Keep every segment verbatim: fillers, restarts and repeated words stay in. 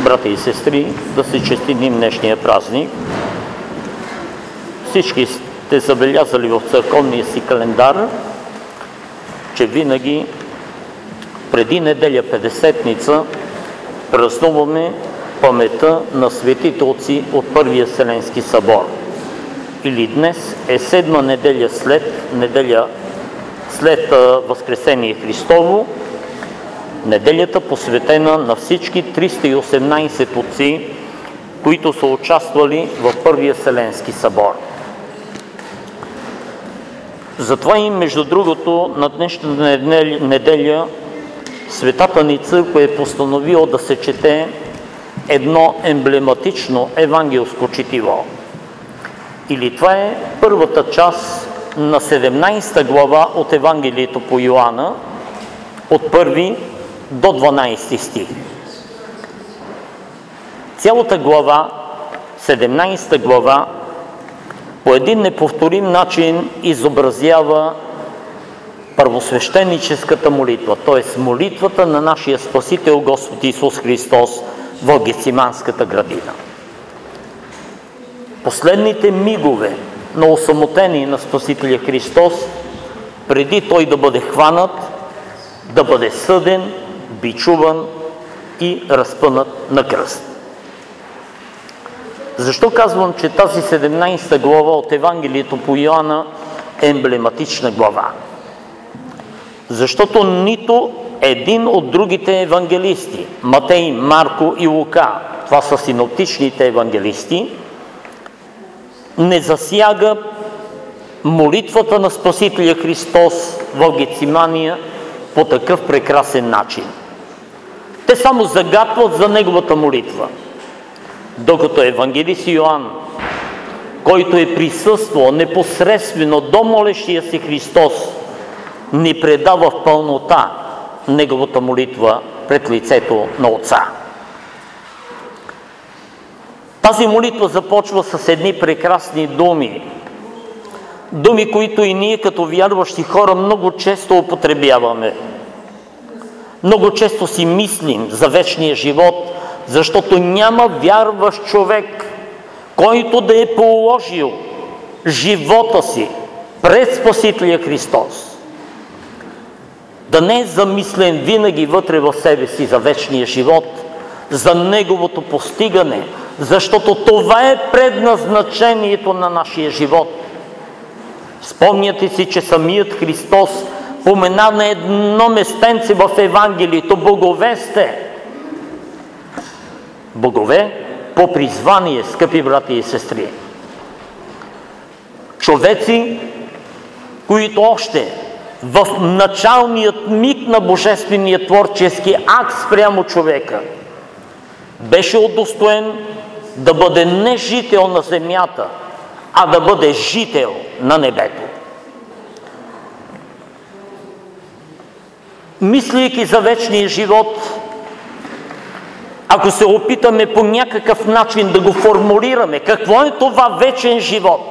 брати и сестри, да си честитим днешния празник. Всички сте забелязали в църковния си календар, че винаги преди неделя Петдесетница празнуваме паметта на светите отци от Първия Вселенски събор. Или днес е седма неделя след, неделя след Възкресение Христово, неделята посветена на всички триста и осемнадесет отци, които са участвали в Първия Вселенски събор. Затова и между другото на днешната неделя Светата ни църква е постановила да се чете едно емблематично евангелско четиво. Или това е първата част на седемнадесета глава от Евангелието по Йоанна, от първи до дванадесети стих. Цялата глава, седемнадесета глава, по един неповторим начин изобразява първосвещеническата молитва, т.е. молитвата на нашия Спасител Господ Исус Христос в Гециманската градина. Последните мигове на осамотение на Спасителя Христос, преди Той да бъде хванат, да бъде съден, бичуван и разпънат на кръст. Защо казвам, че тази седемнадесета глава от Евангелието по Йоанна е емблематична глава? Защото нито един от другите евангелисти, Матей, Марко и Лука, това са синоптичните евангелисти, не засяга молитвата на Спасителя Христос в Гецимания по такъв прекрасен начин. Те само загатват за неговата молитва. Докато евангелист Йоан, който е присъствал непосредствено до молещия си Христос, ни предава в пълнота неговата молитва пред лицето на Отца. Тази молитва започва с едни прекрасни думи. Думи, които и ние като вярващи хора много често употребяваме. Много често си мислим за вечния живот, защото няма вярващ човек, който да е положил живота си пред Спасителя Христос, да не е замислен винаги вътре в себе си за вечния живот, за неговото постигане, защото това е предназначението на нашия живот. Спомняте си, че самият Христос помена на едно местенце в Евангелието: богове сте. Богове по призвание, скъпи брати и сестри. Човеци, които още в началният миг на божествения творчески акт спрямо човека беше удостоен да бъде не жител на земята, а да бъде жител на небето. Мислейки за вечния живот, ако се опитаме по някакъв начин да го формулираме, какво е това вечен живот,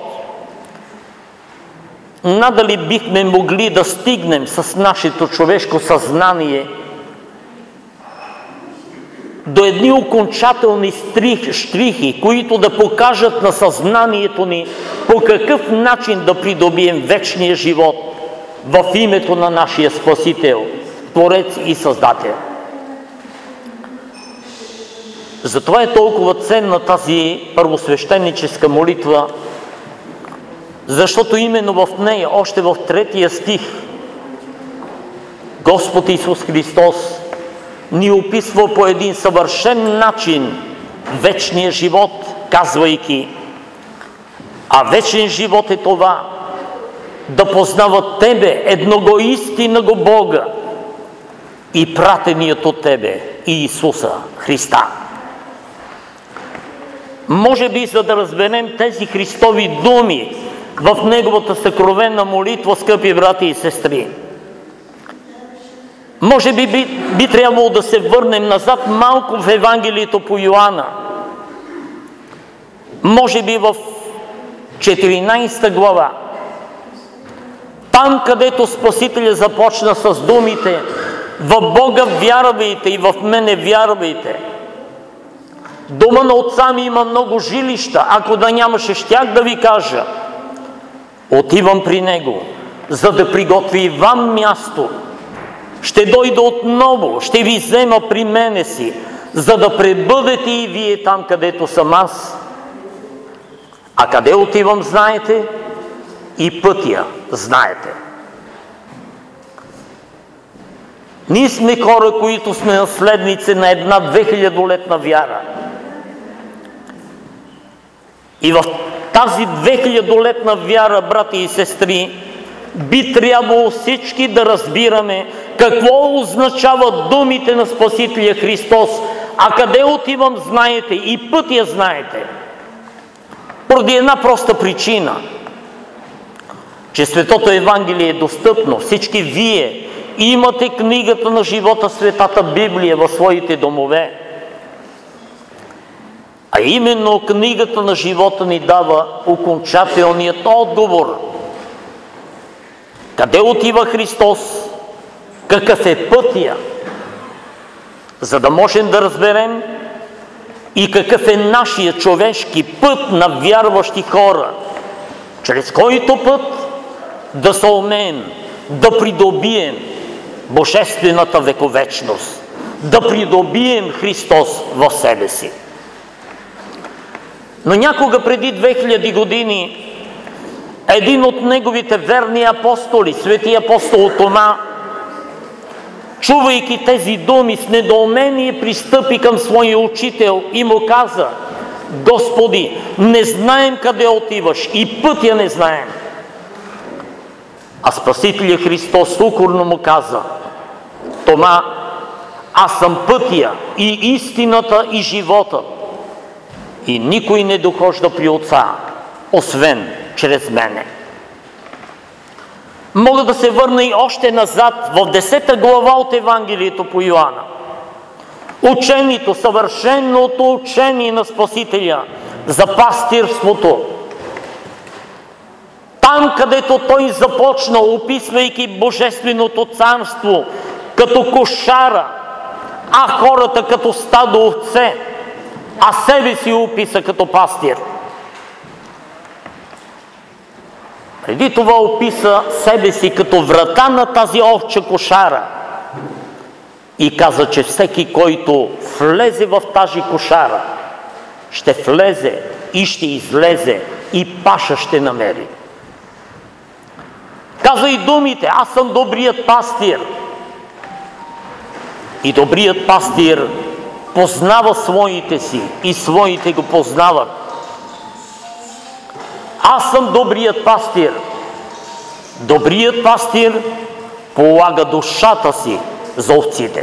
надали бихме могли да стигнем с нашето човешко съзнание до едни окончателни стрих, штрихи, които да покажат на съзнанието ни по какъв начин да придобием вечния живот в името на нашия Спасител, Творец и Създател. Затова е толкова ценна тази първосвещеническа молитва, защото именно в нея, още в третия стих, Господ Исус Христос ни описва по един съвършен начин вечния живот, казвайки: а вечен живот е това, да познават Тебе, едного истинного Бога, и пратеният от Тебе, Иисуса Христа. Може би, за да разберем тези Христови думи в Неговата съкровенна молитва, скъпи брати и сестри, може би, би би трябвало да се върнем назад малко в Евангелието по Йоанна. Може би в четиринадесета глава. Там, където Спасителя започна с думите: в Бога вярвайте и в мене вярвайте. Дома на отца ми има много жилища. Ако да нямаше, щях да ви кажа. Отивам при него, за да приготви и вам място. Ще дойда отново, ще ви взема при мене си, за да пребъдете и вие там, където съм аз. А къде отивам, знаете? И пътя знаете. Ние сме хора, които сме наследници на една двехилядолетна вяра. И в тази двехилядолетна вяра, брати и сестри, би трябвало всички да разбираме какво означават думите на Спасителя Христос. А къде отивам, знаете, и пътя знаете. Поради една проста причина, че Светото Евангелие е достъпно. Всички вие имате книгата на живота, Светата Библия, в своите домове. А именно книгата на живота ни дава окончателният отговор. Къде отива Христос? Какъв е пътя? За да можем да разберем и какъв е нашия човешки път на вярващи хора, чрез който път да съумеем да придобием божествената вековечност, да придобием Христос в себе си. Но някога преди две хиляди години един от неговите верни апостоли, свети апостол Тома, чувайки тези думи, с недоумение пристъпи към своя учител и му каза: Господи, не знаем къде отиваш и пътя не знаем. А Спасителя Христос укорно му каза: Тома, аз съм пътя и истината и живота. И никой не дохожда при Отца, освен чрез мене. Мога да се върна и още назад в десета глава от Евангелието по Йоанна. Учението, съвършеното учение на Спасителя за пастирството. Там, където той започна, описвайки Божественото царство като кошара, а хората като стадо овце, а себе си описа като пастир. Преди това описа себе си като врата на тази овча кошара и каза, че всеки, който влезе в тази кошара, ще влезе и ще излезе и паша ще намери. Каза и думите: аз съм добрият пастир. И добрият пастир познава своите си и своите го познават. Аз съм добрият пастир. Добрият пастир полага душата си за овците.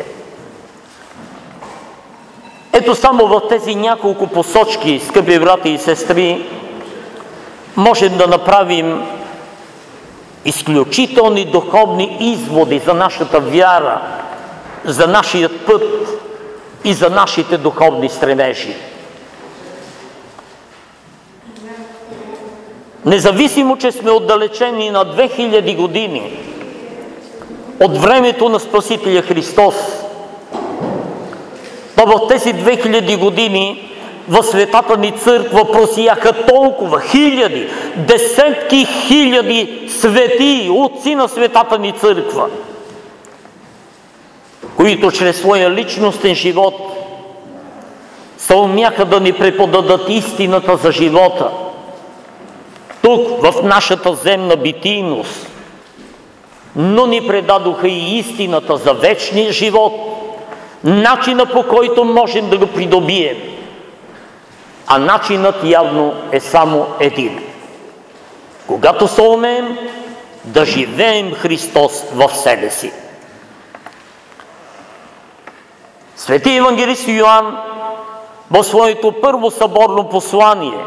Ето само в тези няколко посочки, скъпи брати и сестри, можем да направим изключителни духовни изводи за нашата вяра, за нашия път и за нашите духовни стремежи. Независимо, че сме отдалечени на две хиляди години от времето на Спасителя Христос, то в тези две хиляди години в Светата ни църква просияха толкова хиляди, десетки хиляди светии, отци на Светата ни църква, които чрез своя личностен живот съумяха да ни преподадат истината за живота тук, в нашата земна битийност, но ни предадоха и истината за вечния живот, начина, по който можем да го придобием. А начинът явно е само един. Когато съумеем да живеем Христос в себе си. Свети евангелист Йоан в своето първо съборно послание,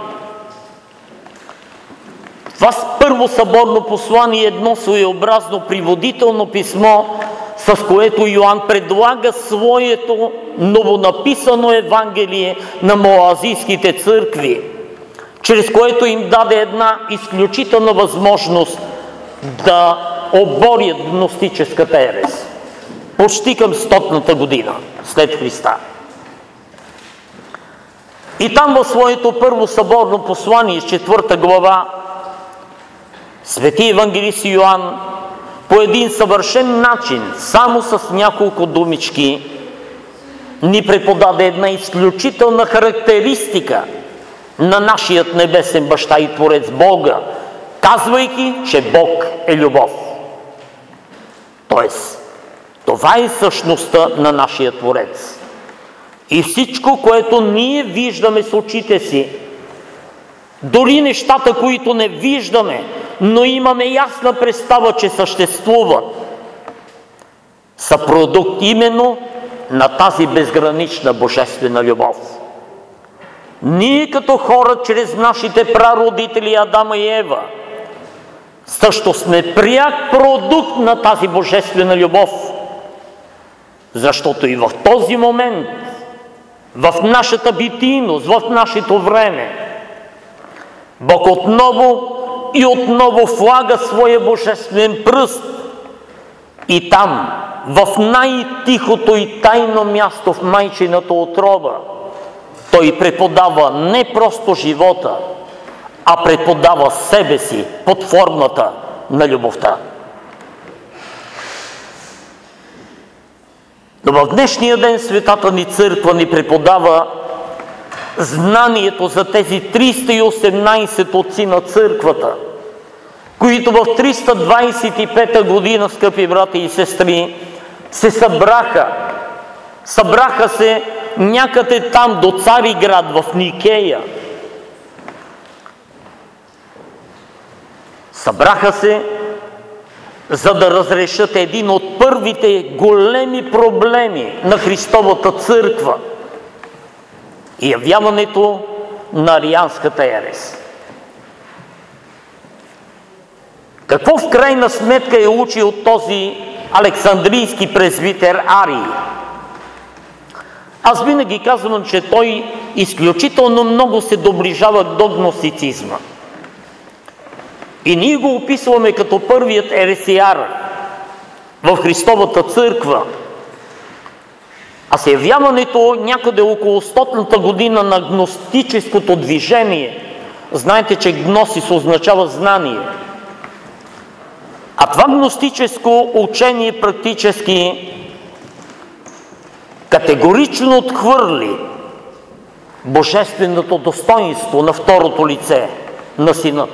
това първо съборно послание е едно своеобразно приводително писмо, с което Йоан предлага своето новонаписано Евангелие на малоазийските църкви, чрез което им даде една изключителна възможност да оборят гностическата ерес. Почти към стотната година след Христа. И там в своето първо съборно послание, четвърта глава, свети евангелист Йоан по един съвършен начин, само с няколко думички, ни преподаде една изключителна характеристика на нашият небесен баща и Творец Бога, казвайки, че Бог е любов. Тоест, това е същността на нашия Творец. И всичко, което ние виждаме с очите си, дори нещата, които не виждаме, но имаме ясна представа, че съществуват, са продукт именно на тази безгранична божествена любов. Ние като хора, чрез нашите прародители Адама и Ева, също сме пряк продукт на тази божествена любов. Защото и в този момент, в нашата битийност, в нашето време, Бог отново и отново влага своя божествен пръст и там, в най-тихото и тайно място в майчината утроба, Той преподава не просто живота, а преподава себе си под формата на любовта. Но в днешния ден Светата ни църква ни преподава знанието за тези триста и осемнайсет отци на църквата, които в триста двайсет и пета година, скъпи брати и сестри, се събраха. Събраха се някъде там до Цариград в Никея. Събраха се, за да разрешат един от първите големи проблеми на Христовата църква – явяването на арианската ерес. Какво в крайна сметка е учил този александрийски презвитер Арий? Аз винаги казвам, че той изключително много се доближава до гностицизма. И ние го описваме като първият ересияр в Христовата църква. А с явяването някъде около стотната година на гностическото движение, знаете, че гносис означава знание. А това гностическо учение практически категорично отхвърли божественото достоинство на второто лице на Синът.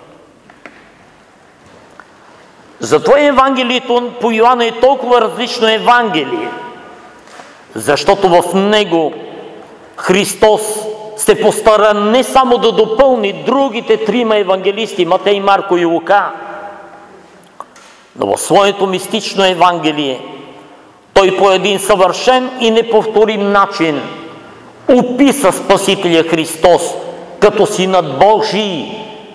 Затова Евангелието по Йоанна е толкова различно Евангелие, защото в него Христос се постара не само да допълни другите трима евангелисти, Матей, Марко и Лука, но в своето мистично Евангелие той по един съвършен и неповторим начин описа Спасителя Христос като Синът Божий,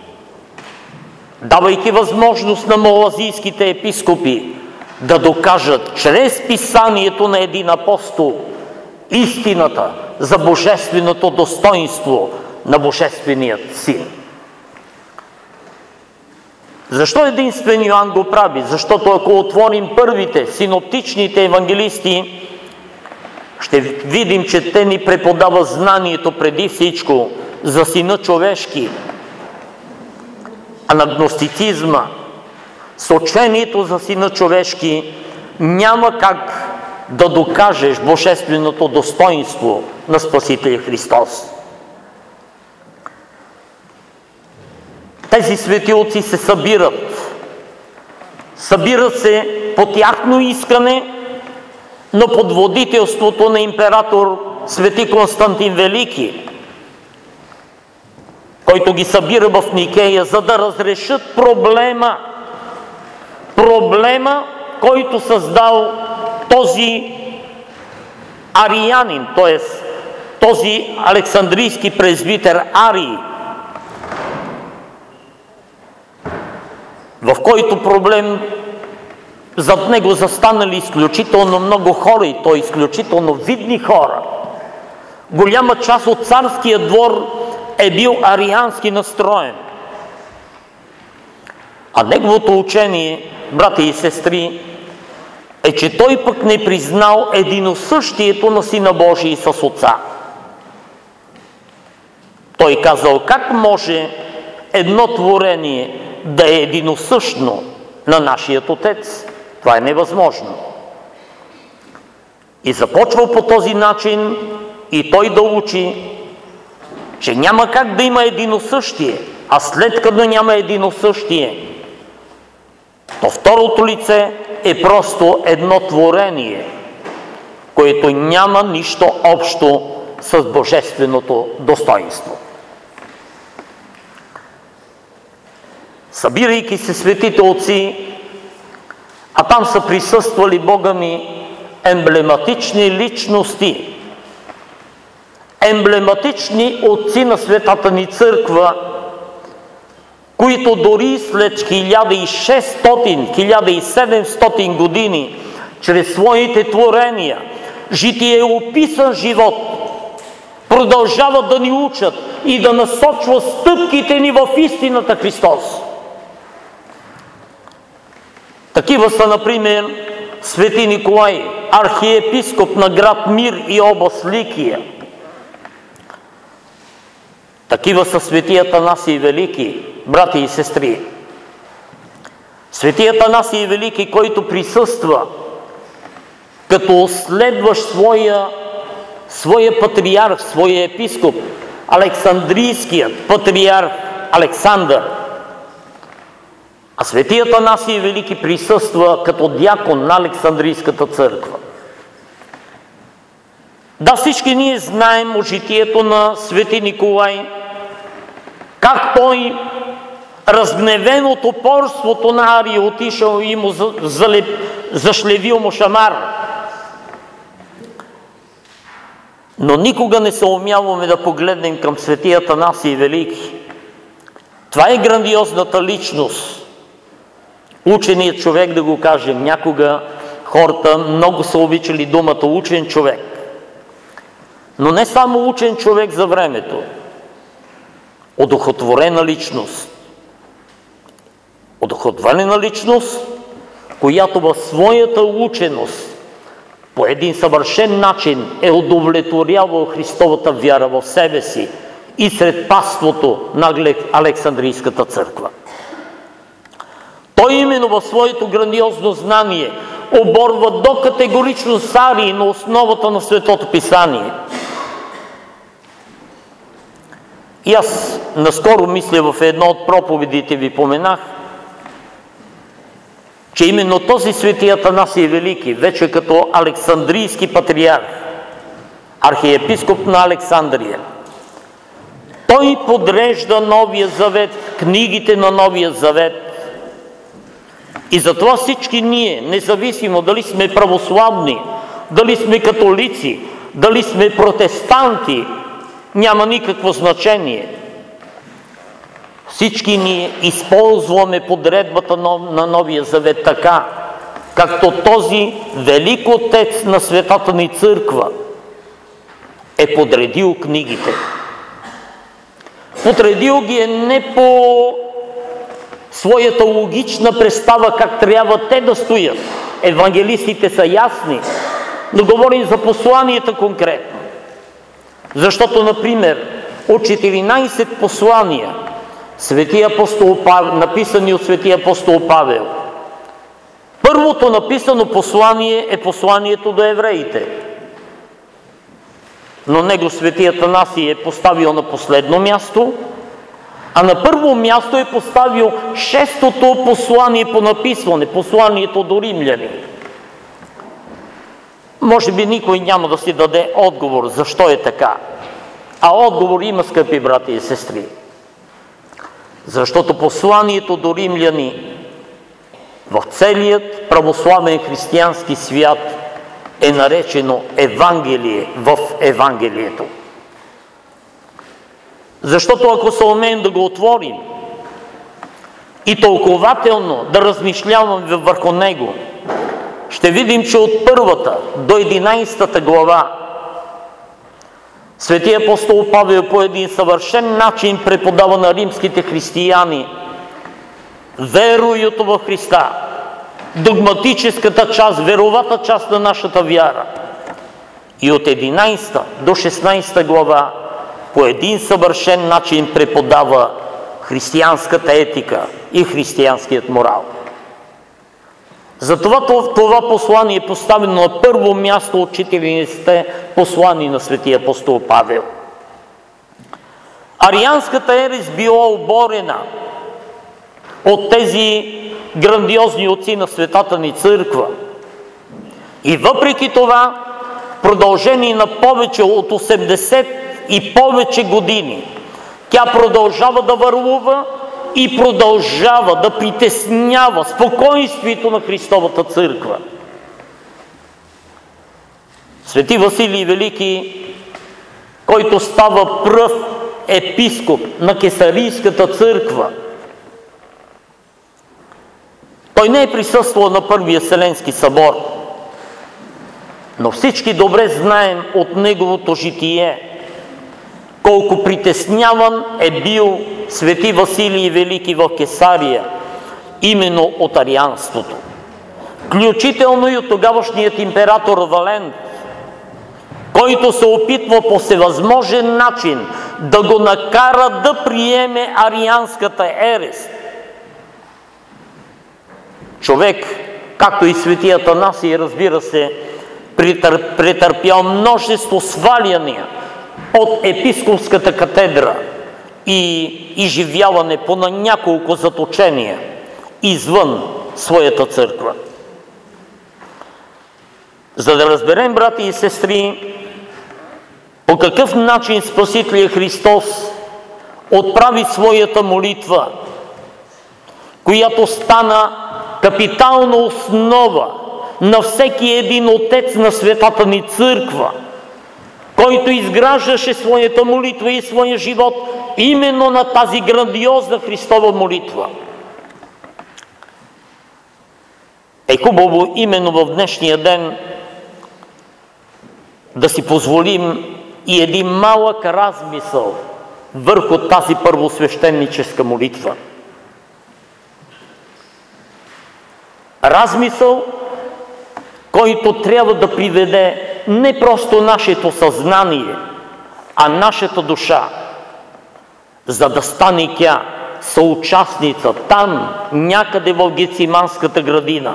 давайки възможност на малазийските епископи да докажат чрез писанието на един апостол истината за божественото достоинство на Божественият Син. Защо единствен Йоан го прави? Защото ако отворим първите синоптичните евангелисти, ще видим, че те ни преподават знанието преди всичко за Сина човешки, а на гностицизма с учението за Сина човешки няма как да докажеш божественото достоинство на Спасителя Христос. Тези светилци се събират. Събират се по тяхно искане, но под водителството на император Свети Константин Велики, който ги събира в Никея, за да разрешат проблема, проблема, който създал този ариянин, т.е. този александрийски презвитер Арий, в който проблем зад него застанали изключително много хора, и то изключително видни хора. Голяма част от царския двор е бил ариански настроен. А неговото учение, брати и сестри, е, че той пък не признал единосъщието на Сина Божий с Отца. Той казал, как може едно творение да е единосъщно на нашият Отец? Това е невъзможно. И започва по този начин и той да учи, че няма как да има единосъщие, а след като няма единосъщие, то второто лице е просто едно творение, което няма нищо общо с божественото достоинство. Събирайки се светите отци, а там са присъствали, Бога ми, емблематични личности, емблематични отци на Светата ни църква, които дори след хиляда и шестстотин - хиляда и седемстотин години, чрез своите творения, житие описан живот, продължават да ни учат и да насочват стъпките ни в истината Христос. Такива са, например, свети Николай, архиепископ на град Мир и област Ликия. Такива са свети Атанасий Велики, брати и сестри. Свети Атанасий Велики, който присъства като следващ своя, своя патриарх, своя епископ, Александрийският патриарх Александър. А свети Атанасий Велики присъства като дякон на Александрийската църква. Да, всички ние знаем от житието на свети Николай, как той, разгневен от упорството на Ария, отишъл и му залеп, зашлевил му шамар. Но никога не се умяваме да погледнем към свети Атанасий Велики. Това е грандиозната личност. Ученият човек, да го кажем, някога хората много са обичали думата учен човек. Но не само учен човек за времето, одухотворена личност. Одухотворена личност, която в своята ученост по един съвършен начин е удовлетворявал Христовата вяра в себе си и сред паството на Александрийската църква. Той именно в своето грандиозно знание оборва до категорично Сарий на основата на Светото Писание. И аз наскоро мисля, в едно от проповедите ви поменах, че именно този свети Атанасий Велики, вече като Александрийски патриарх, архиепископ на Александрия, той подрежда Новия Завет, книгите на Новия Завет. И затова всички ние, независимо дали сме православни, дали сме католици, дали сме протестанти, няма никакво значение. Всички ние използваме подредбата на Новия Завет така, както този велик отец на Светата ни църква е подредил книгите. Подредил ги е не по своята логична представа как трябва те да стоят. Евангелистите са ясни, но говорим за посланията конкретно. Защото, например, от четиринайсет послания, Свети апостол Павел, написани от свети апостол Павел, първото написано послание е посланието до евреите. Но него свети Атанасий е поставил на последно място, а на първо място е поставил шестото послание по написване, посланието до римляни. Може би никой няма да си даде отговор защо е така. А отговор има, скъпи брати и сестри. Защото посланието до римляни в целият православен християнски свят е наречено Евангелие в Евангелието. Защото ако се умеем да го отворим и тълкователно да размишляваме върху него, ще видим, че от първата до единайсета глава свети апостол Павел по един съвършен начин преподава на римските християни веруюто в Христа, догматическата част, веровата част на нашата вяра. И от единайсета до шестнайсета глава по един съвършен начин преподава християнската етика и християнският морал. Затова това послание е поставено на първо място от четиринадесетте послания на светия апостол Павел. Арианската ерес била оборена от тези грандиозни отци на светата ни църква. И въпреки това, в продължение на повече от осемдесет и повече години, тя продължава да върлува и продължава да притеснява спокойствието на Христовата църква. Свети Василий Велики, който става пръв епископ на Кесарийската църква, той не е присъствал на Първия Вселенски събор, но всички добре знаем от неговото житие колко притесняван е бил свети Василий Велики в Кесария, именно от арианството. Включително и от тогавашният император Валент, който се опитва по всевъзможен начин да го накара да приеме арианската ерес. Човек, както и свети Атанасий, разбира се, претърпял множество сваляния от епископската катедра и изживяване по на няколко заточения извън своята църква. За да разберем, брати и сестри, по какъв начин Спасителят Христос отправи своята молитва, която стана капитална основа на всеки един отец на светата ни църква, който изграждаше своята молитва и своя живот именно на тази грандиозна Христова молитва. Е хубаво именно в днешния ден да си позволим и един малък размисъл върху тази първосвещеническа молитва. Размисъл, който трябва да приведе не просто нашето съзнание, а нашата душа, за да стане тя съучастница там, някъде в Гециманската градина.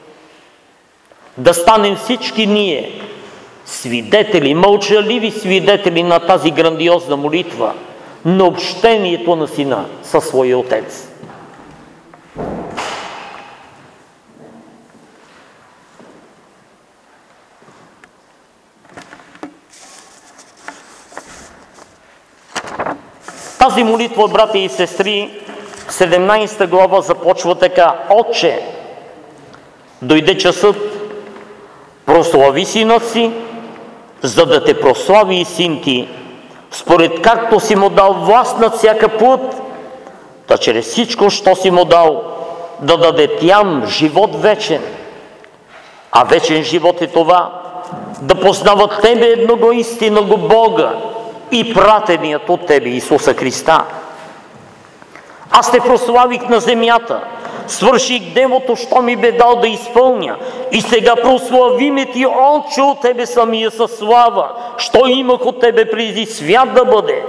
Да станем всички ние свидетели, мълчаливи свидетели на тази грандиозна молитва, на общението на Сина със своя Отец. Тази молитва, брати и сестри, в седемнадесета глава започва така: Отче, дойде часът, прослави Синът си, за да те прослави и Син ти, според както си му дал власт над всяка плът, да чрез всичко, що си му дал, да даде тям живот вечен. А вечен живот е това, да познават Тебе едного истинного Бога и пратеният от Тебе Исуса Христа. Аз те прославих на земята, свърших делото, що ми бе дал да изпълня, и сега прослави ме ти, Отче, от Тебе самия със слава, що имах от Тебе преди свят да бъде.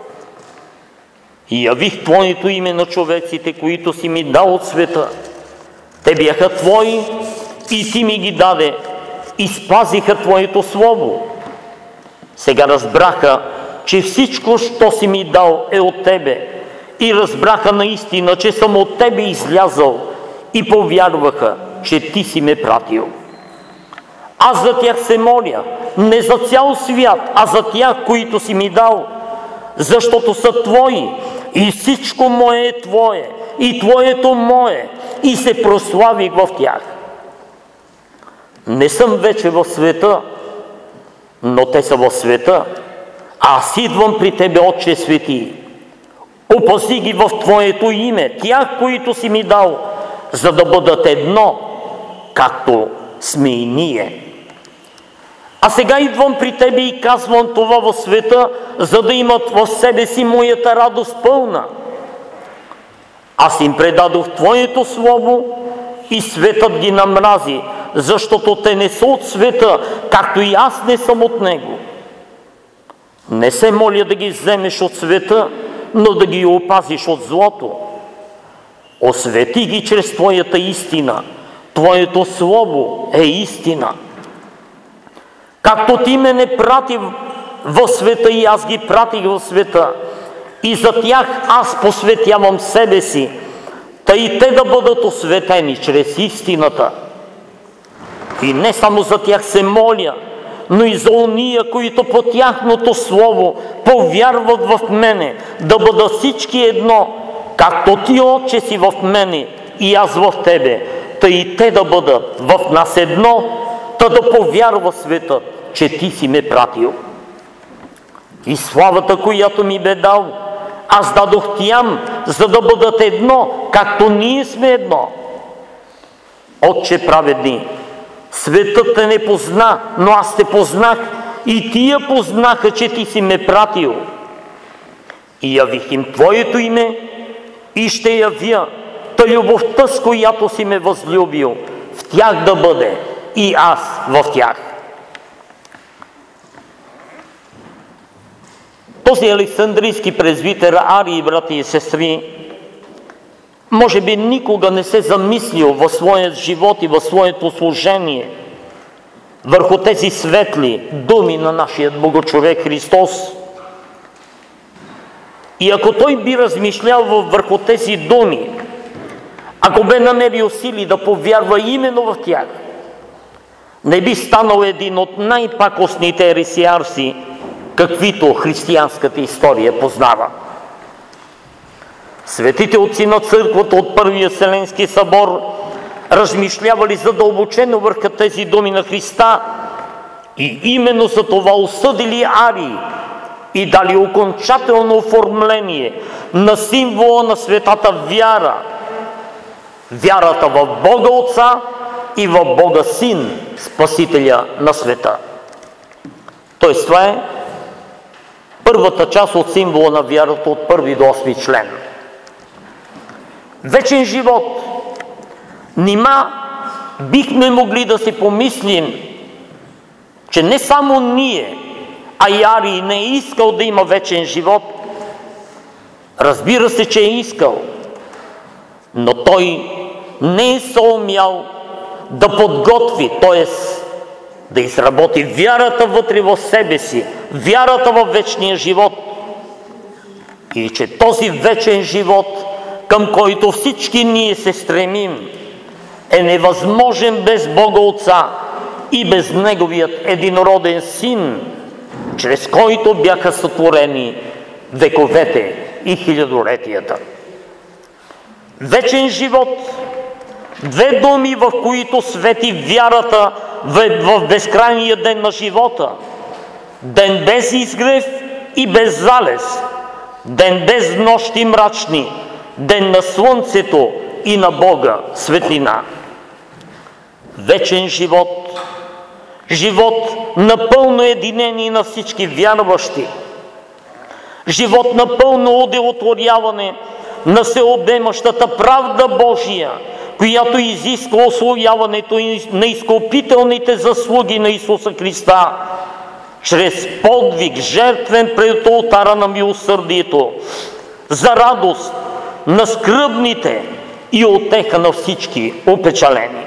И явих Твоето име на човеците, които си ми дал от света. Те бяха Твои и Ти ми ги даде и спазиха Твоето слово. Сега разбраха, че всичко, що си ми дал, е от Тебе, и разбраха наистина, че съм от Тебе излязъл, и повярваха, че Ти си ме пратил. Аз за тях се моля, не за цял свят, а за тях, които си ми дал, защото са Твои, и всичко мое е Твое, и Твоето мое, и се прославих в тях. Не съм вече в света, но те са в света. Аз идвам при Тебе, Отче свети. Опази ги в Твоето име, тях, които си ми дал, за да бъдат едно, както сме и ние. А сега идвам при Тебе и казвам това в света, за да имат в себе си моята радост пълна. Аз им предадох Твоето слово и светът ги намрази, защото те не са от света, както и аз не съм от него. Не се моля да ги вземеш от света, но да ги опазиш от злото. Освети ги чрез Твоята истина. Твоето Слово е истина. Както Ти ме не прати в света и аз ги пратих в света, и за тях аз посветявам себе си, тъй те да бъдат осветени чрез истината. И не само за тях се моля, но и за ония, които по тяхното слово повярват в мене, да бъдат всички едно, както Ти, Отче, си в мене и аз в Тебе, тъй и те да бъдат в нас едно, та да повярва светът, че Ти си ме пратил. И славата, която ми бе дал, аз дадох тям, за да бъдат едно, както ние сме едно. Отче праведни, светът те не позна, но аз те познах и тия познаха, че Ти си ме пратил. И явих им Твоето име и ще явя та любовта, с която си ме възлюбил, в тях да бъде и аз в тях. Този александрийски презвитер Арий, брати и сестри, може би никога не се замислил в своят живот и в своето служение върху тези светли думи на нашия Богочовек Христос. И ако той би размишлял върху тези думи, ако бе намерил сили да повярва именно в тях, не би станал един от най-пакостните ересиарси, каквито християнската история познава. Светите отци на църквата от Първия Вселенски събор размишлявали задълбочено върху тези думи на Христа и именно за това осъдили Арий и дали окончателно оформление на символа на светата вяра. Вярата в Бога Отца и в Бога Син, Спасителя на света. Тоест това е първата част от символа на вярата от първи до осми член. Вечен живот. Нима бихме могли да си помислим, че не само ние, а и Арий не е искал да има вечен живот. Разбира се, че е искал, но той не е съумял да подготви, т.е. да изработи вярата вътре в себе си, вярата в вечния живот. И че този вечен живот, към който всички ние се стремим, е невъзможен без Бога Отца и без Неговият единороден Син, чрез който бяха сътворени вековете и хилядолетията. Вечен живот, две думи, в които свети вярата в безкрайния ден на живота. Ден без изгрев и без залез, ден без нощи мрачни, ден на слънцето и на Бога светлина. Вечен живот, живот напълно единение на всички вярващи, живот напълно удовлетворяване на всеобемащата правда Божия, която изисква усвояването на изкупителните заслуги на Исуса Христа чрез подвиг, жертвен пред олтара на милосърдието, за радост на скръбните и утеха на всички опечалени.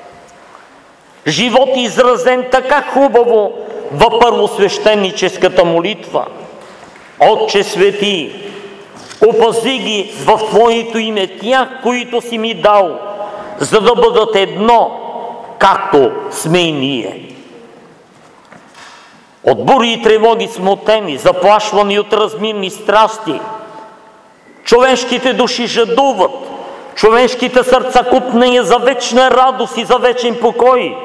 Живот изразен така хубаво в първосвещеническата молитва. Отче свети, опази ги в Твоето име тях, които си ми дал, за да бъдат едно, както сме и ние. От бури и тревоги смутени, заплашвани от размирни страсти, човешките души жадуват, човешките сърца купнея за вечна радост и за вечен покой.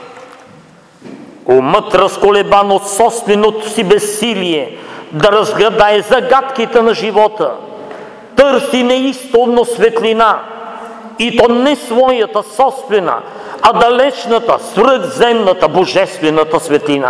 Умът, разколебан от собственото си безсилие да разгадае загадките на живота, търси неистовно светлина, и то не своята собствена, а далечната, свръхземната, божествената светлина.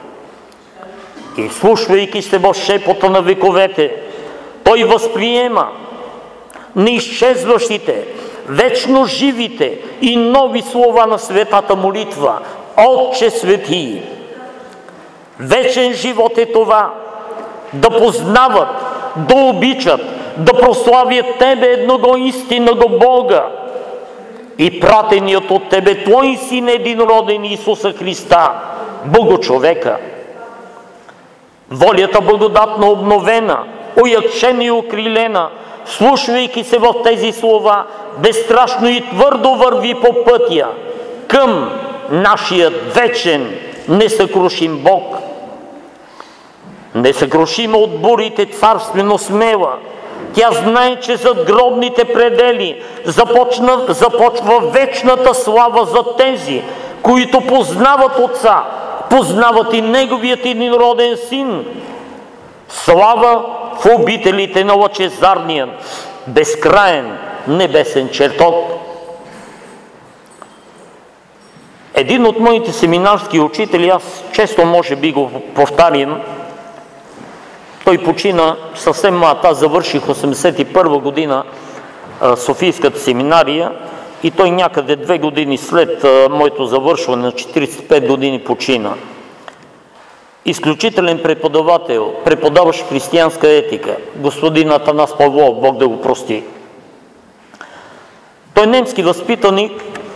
И слушвайки се в шепота на вековете, той възприема неизчезващите, вечно живите и нови слова на светата молитва. Отче свети! Вечен живот е това, да познават, да обичат, да прославят Тебе едного истинного Бога и пратеният от Тебе Твой Син единороден Исуса Христа, Богочовека. Волята благодатно обновена, уякчена и укрилена, слушвайки се в тези слова, безстрашно и твърдо върви по пътя към нашия вечен, несъкрушим Бог. Несъкрушима от бурите, царствено смела, тя знае, че зад гробните предели започна, започва вечната слава за тези, които познават Отца, познават и Неговият единороден Син. Слава в обителите на лъчезарния, безкраен небесен чертог. Един от моите семинарски учители, аз често може би го повтарям, той почина съвсем млад. Аз завърших осемдесет и първа година Софийската семинария и той някъде две години след моето завършване на четиридесет и пет години почина. Изключителен преподавател, преподаващ християнска етика, господин Атанас Павлов, Бог да го прости. Той е немски възпитаник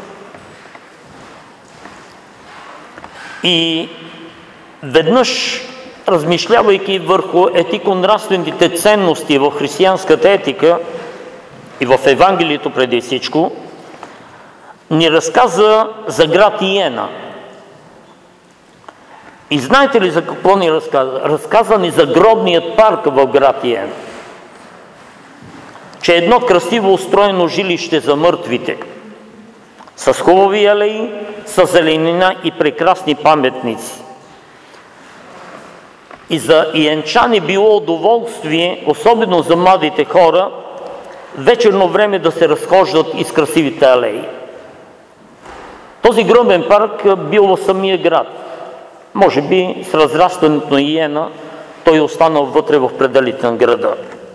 и веднъж, размишлявайки върху етико-нравствените ценности в християнската етика и в Евангелието преди всичко, ни разказа за град Иена. И знаете ли за какво ни разказа? Разказа ни за гробният парк в град Иена. Че едно красиво устроено жилище за мъртвите, с хубави алеи, с зеленина и прекрасни паметници. И за иенчани било удоволствие, особено за младите хора, вечерно време да се разхождат из красивите алеи. Този гробен парк бил в самия град. Може би с разрастването на Иена той е останал вътре в пределите на града.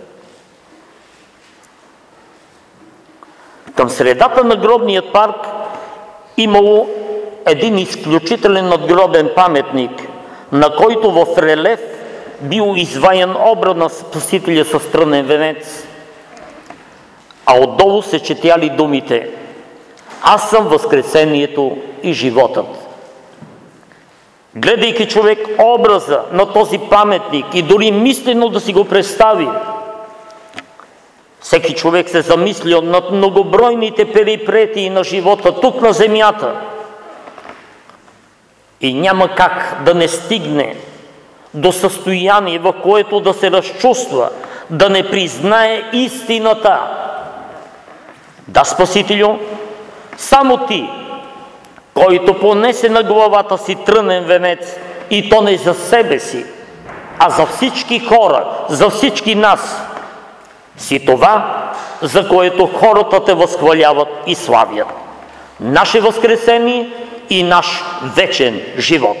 Към средата на гробният парк имало един изключителен надгробен паметник, на който в релеф бил изваян образ на Спасителя със трънен венец, а отдолу се четяли думите: „Аз съм възкресението и животът“. Гледайки човек образа на този паметник и дори мислено да си го представи, всеки човек се замисля над многобройните перипетии на живота тук на земята и няма как да не стигне до състояние, в което да се разчувства, да не признае истината. Да, Спасителю, само Ти, който понесе на главата си трънен венец, и то не за себе си, а за всички хора, за всички нас, си това, за което хората Те възхваляват и славят. Наше възкресение и наш вечен живот.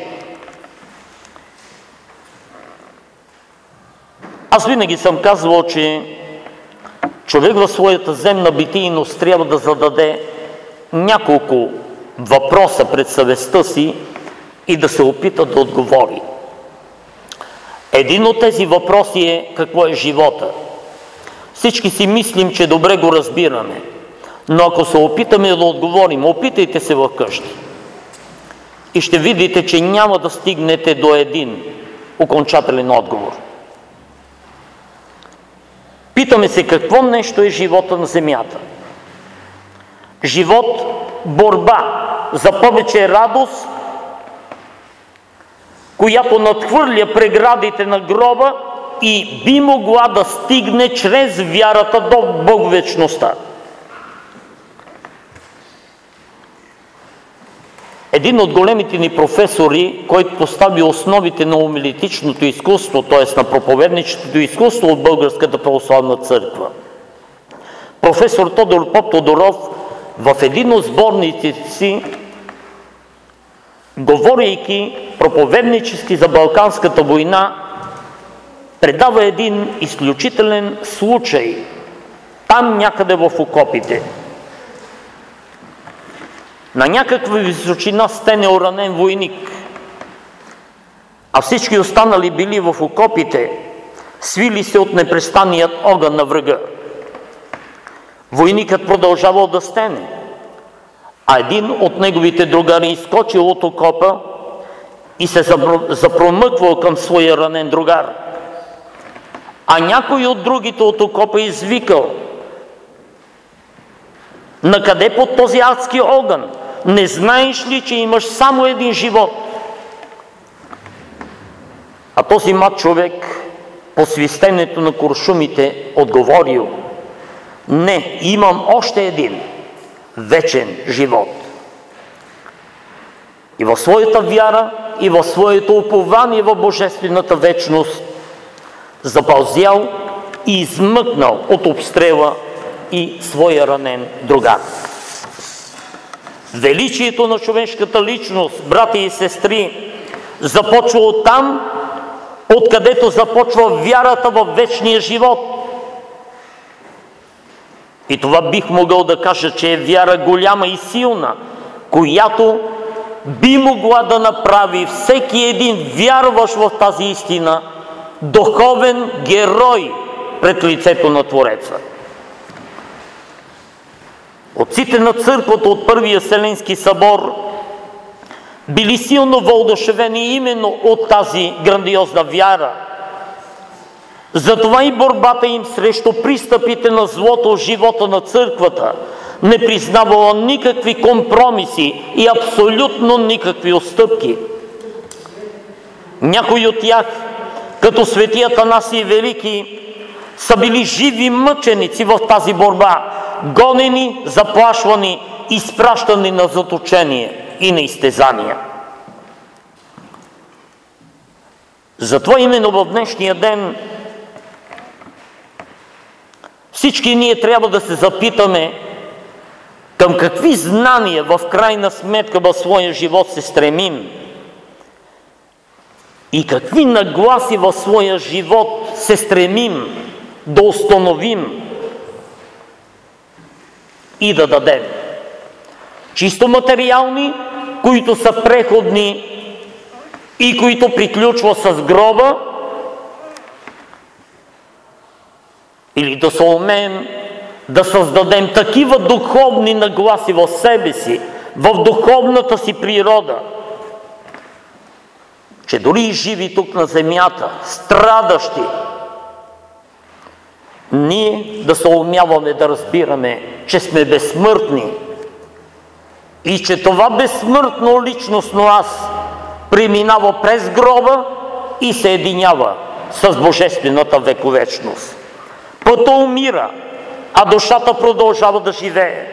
Аз винаги съм казвал, че човек в своята земна битийност трябва да зададе няколко въпроса пред съвестта си и да се опита да отговори. Един от тези въпроси е: какво е живота? Всички си мислим, че добре го разбираме, но ако се опитаме да отговорим, опитайте се вкъщи и ще видите, че няма да стигнете до един окончателен отговор. Питаме се какво нещо е живота на земята. Живот, борба за повече радост, която надхвърля преградите на гроба и би могла да стигне чрез вярата до Боговечността. Един от големите ни професори, който постави основите на хомилетичното изкуство, т.е. на проповедническото изкуство от Българската православна църква, професор Тодор Поптодоров, в един от сборниците си, говорейки проповеднически за Балканската война, предава един изключителен случай там някъде в окопите. На някаква височина стене ранен войник, а всички останали били в окопите свили се от непрестанният огън на врага. Войникът продължавал да стене, а един от неговите другари изскочил от окопа и се запромъквал към своя ранен другар. А някой от другите от окопа извикал: накъде под този адски огън? Не знаеш ли, че имаш само един живот? А този млад човек по свистенето на куршумите отговорил: не, имам още един вечен живот. И в своята вяра, и в своето упование в божествената вечност запълзял и измъкнал от обстрела и своя ранен другар. Величието на човешката личност, брати и сестри, започва оттам, откъдето започва вярата в вечния живот. И това бих могъл да кажа, че е вяра голяма и силна, която би могла да направи всеки един вярващ в тази истина духовен герой пред лицето на Твореца. Отците на църквата от Първия Вселенски събор били силно въодушевени именно от тази грандиозна вяра. Затова и борбата им срещу пристъпите на злото в живота на църквата не признавала никакви компромиси и абсолютно никакви отстъпки. Някои от тях, като свети Атанасий Велики, са били живи мъченици в тази борба, гонени, заплашвани, изпращани на заточение и на изтезания. Затова именно в днешния ден всички ние трябва да се запитаме към какви знания в крайна сметка в своя живот се стремим и какви нагласи в своя живот се стремим да установим и да дадем. Чисто материални, които са преходни и които приключват с гроба, или да се умеем да създадем такива духовни нагласи в себе си, в духовната си природа, че дори и живи тук на земята, страдащи, ние да се умяваме да разбираме, че сме безсмъртни и че това безсмъртно личностно аз преминава през гроба и се единява с божествената вековечност. Пътя умира, а душата продължава да живее.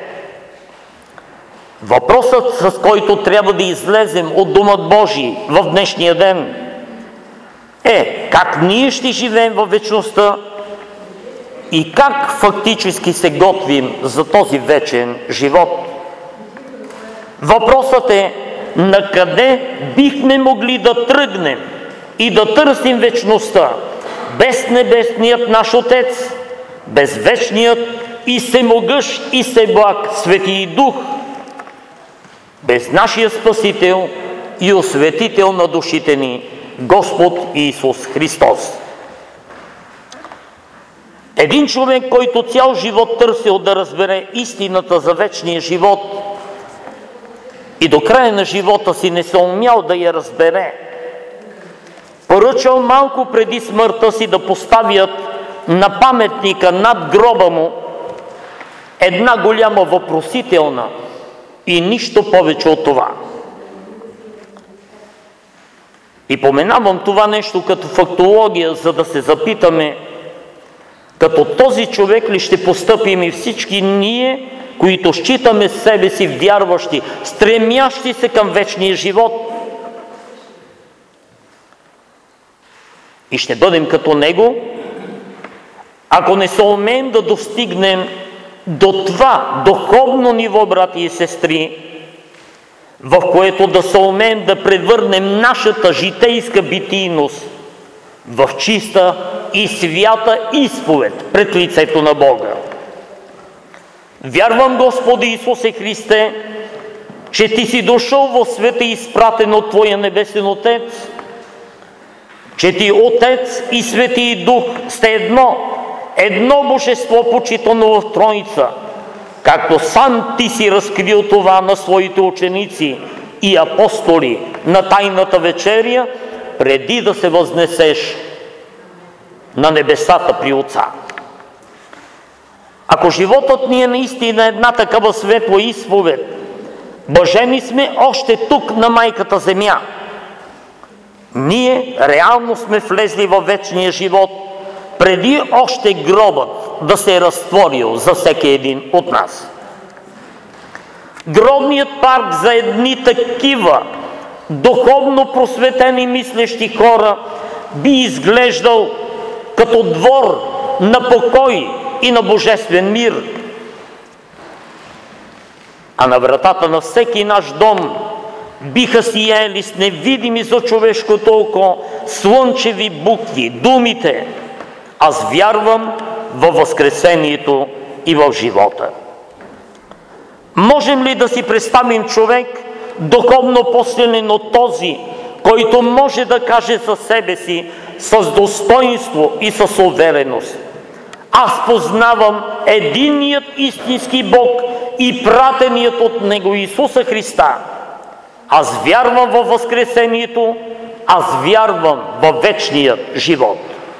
Въпросът, с който трябва да излезем от Дума Божий в днешния ден, е как ние ще живеем във вечността и как фактически се готвим за този вечен живот. Въпросът е на къде бихме могли да тръгнем и да търсим вечността без небесният наш Отец, без вечният и всемогъщ и всеблаг Свети Дух, без нашия Спасител и Осветител на душите ни, Господ Исус Христос. Един човек, който цял живот търсил да разбере истината за вечния живот и до края на живота си не се умял да я разбере, поръчал малко преди смъртта си да поставят на паметника над гроба му една голяма въпросителна и нищо повече от това. И поменавам това нещо като фактология, за да се запитаме, като този човек ли ще постъпим и всички ние, които считаме себе си вярващи, стремящи се към вечния живот. И ще бъдем като него, ако не се умеем да достигнем до това духовно ниво, брати и сестри, в което да се умеем да превърнем нашата житейска битийност в чиста и свята изповед пред лицето на Бога. Вярвам, Господи Исусе Христе, че Ти си дошъл в света изпратен от Твоя Небесен Отец, че ти Отец и Свети Дух сте едно, едно божество, почитано в Троица, както сам ти си разкрил това на своите ученици и апостоли на тайната вечеря, преди да се възнесеш на небесата при Отца. Ако животът ни е наистина една такава светла изповед, блажени сме още тук на майката земя. Ние реално сме влезли във вечния живот, преди още гробът да се е разтворил за всеки един от нас. Гробният парк за едни такива духовно просветени мислещи хора би изглеждал като двор на покой и на божествен мир. А на вратата на всеки наш дом биха сияли с невидими за човешкото око слънчеви букви, думите: аз вярвам във възкресението и в живота. Можем ли да си представим човек духовно по-силен от този, който може да каже за себе си с достоинство и с увереност: аз познавам единият истински Бог и пратеният от Него Исуса Христа. Аз вярвам във възкресението, аз вярвам във вечния живот.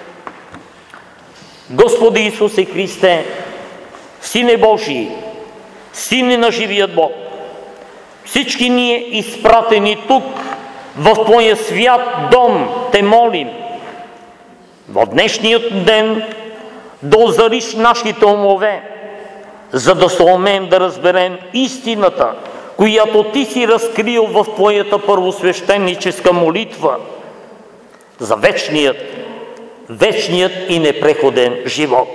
Господи Исусе Христе, Сине Божий, Сине на живият Бог, всички ние изпратени тук в Твоя свят дом Те молим в днешният ден да озариш нашите умове, за да се умеем да разберем истината, която Ти си разкрил в Твоята първосвещеническа молитва за вечният, вечният и непреходен живот.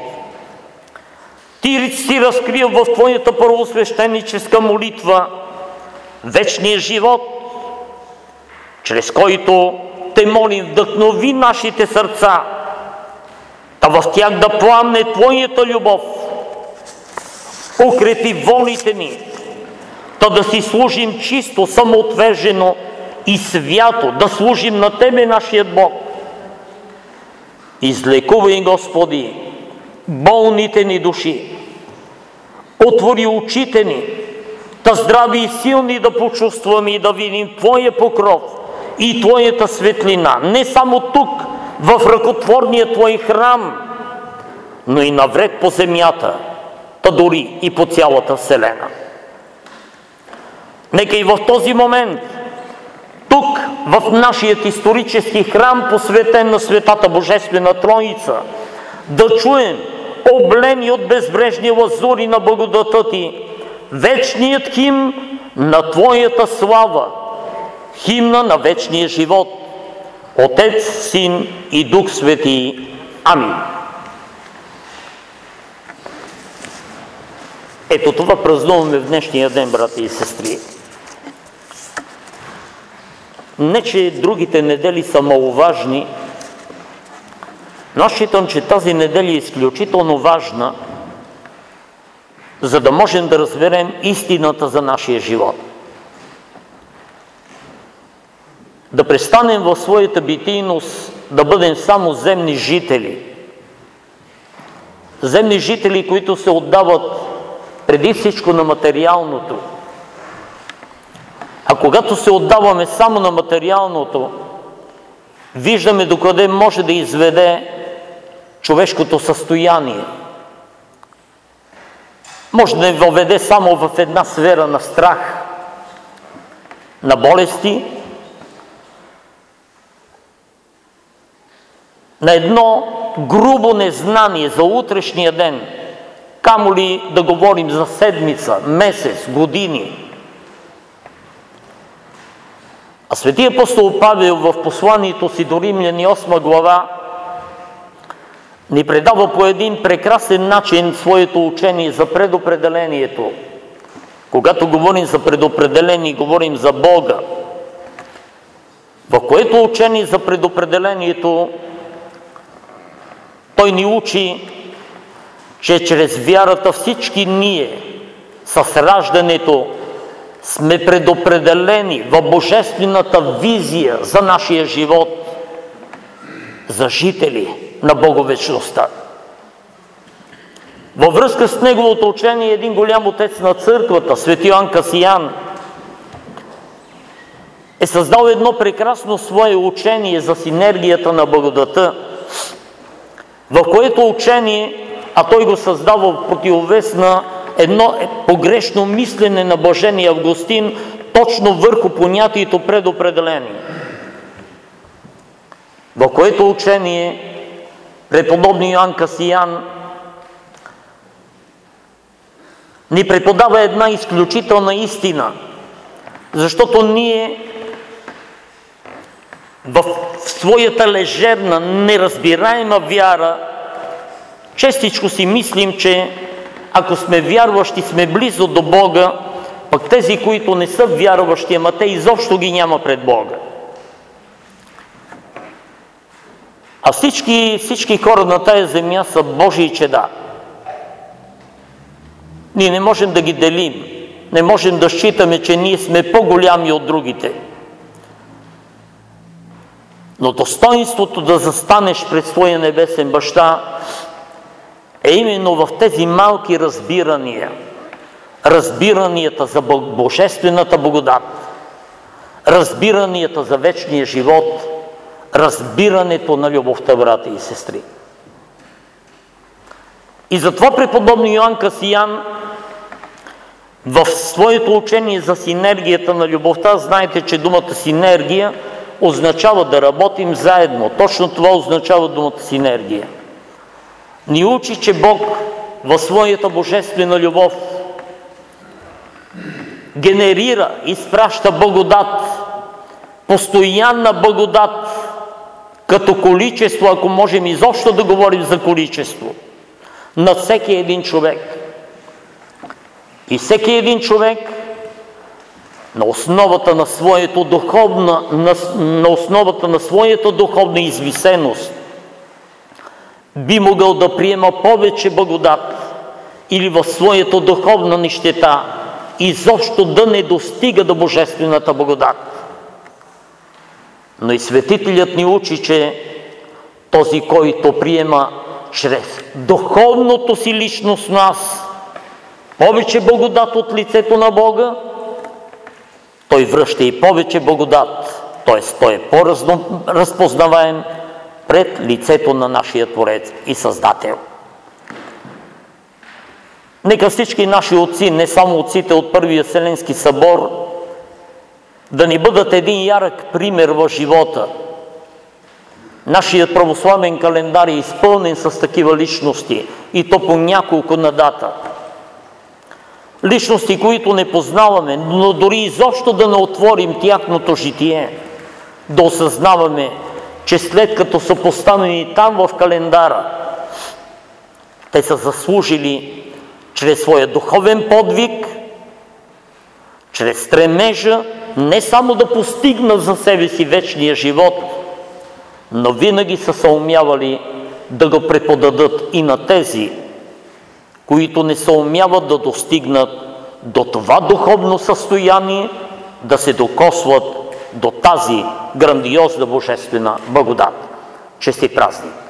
Ти си разкрил в Твоята първосвещеническа молитва вечния живот, чрез който Те молим, вдъхнови нашите сърца, а в тях да пламне Твоята любов, укрепи волите ни, та да си служим чисто, самоотвержено и свято, да служим на Тебе, нашият Бог. Излекувай, Господи, болните ни души, отвори очите ни, та здрави и силни да почувстваме и да видим Твоя покров и Твоята светлина, не само тук, в ръкотворния Твой храм, но и навред по земята, та дори и по цялата вселена. Нека и в този момент, тук, в нашият исторически храм, посветен на Светата Божествена Троица, да чуем, облени от безбрежни лазури на благодата Ти, вечният химн на Твоята слава, химна на вечния живот. Отец, Син и Дух Свети. Амин. Ето това празнуваме в днешния ден, брати и сестри. Не, че другите недели са маловажни, но аз считам, че тази неделя е изключително важна, за да можем да разберем истината за нашия живот. Да престанем в своята битийност да бъдем само земни жители. Земни жители, които се отдават преди всичко на материалното. А когато се отдаваме само на материалното, виждаме докъде може да изведе човешкото състояние. Може да ни въведе само в една сфера на страх, на болести, на едно грубо незнание за утрешния ден, камо ли да говорим за седмица, месец, години. А свети апостол Павел в посланието си до Римляни осма глава ни предава по един прекрасен начин своето учение за предопределението. Когато говорим за предопределение, говорим за Бога. В което учение за предопределението той ни учи, че чрез вярата всички ние с раждането сме предопределени в божествената визия за нашия живот. за жители на Боговечността. Във връзка с неговото учение един голям отец на църквата, свети Йоан Касиян, е създал едно прекрасно свое учение за синергията на благодата, в което учение, а той го създава в противовес на едно погрешно мислене на блажения Августин, точно върху понятието предопределение. В което учение преподобни Йоан Касиян ни преподава една изключителна истина, защото ние в своята лежерна, неразбираема вяра честичко си мислим, че ако сме вярващи, сме близо до Бога, пък тези, които не са вярващи, ама те изобщо ги няма пред Бога. А всички, всички хора на тая земя са Божии чеда. Ние не можем да ги делим, не можем да считаме, че ние сме по-голями от другите. Но достоинството да застанеш пред своя небесен баща е именно в тези малки разбирания. Разбиранията за божествената благодат, разбиранията за вечния живот, разбирането на любовта, брати и сестри. И затова преподобни Йоан Касиян в своето учение за синергията на любовта, знаете, че думата синергия означава да работим заедно. Точно това означава думата синергия. Ни учи, че Бог в своята божествена любов генерира, изпраща благодат, постоянна благодат, като количество, ако можем изобщо да говорим за количество, на всеки един човек. И всеки един човек на основата на своята духовна, на, на основата на своята духовна извисеност би могъл да приема повече благодат или в своята духовна нищета изобщо да не достига до божествената благодат. Но и светителят ни учи, че този, който приема чрез духовното си личност нас повече благодат от лицето на Бога, той връща и повече благодат, т.е. той е по-разпознаваем пред лицето на нашия Творец и Създател. Нека всички наши отци, не само отците от Първия Вселенски събор, да ни бъдат един ярък пример в живота. Нашият православен календар е изпълнен с такива личности, и то по няколко на дата. Личности, които не познаваме, но дори изобщо да не отворим тяхното житие, да осъзнаваме, че след като са поставени там в календара, те са заслужили чрез своя духовен подвиг, чрез стремежа, не само да постигнат за себе си вечния живот, но винаги са съумявали да го преподадат и на тези, които не съумяват да достигнат до това духовно състояние, да се докосват до тази грандиозна божествена благодат. Честит празник!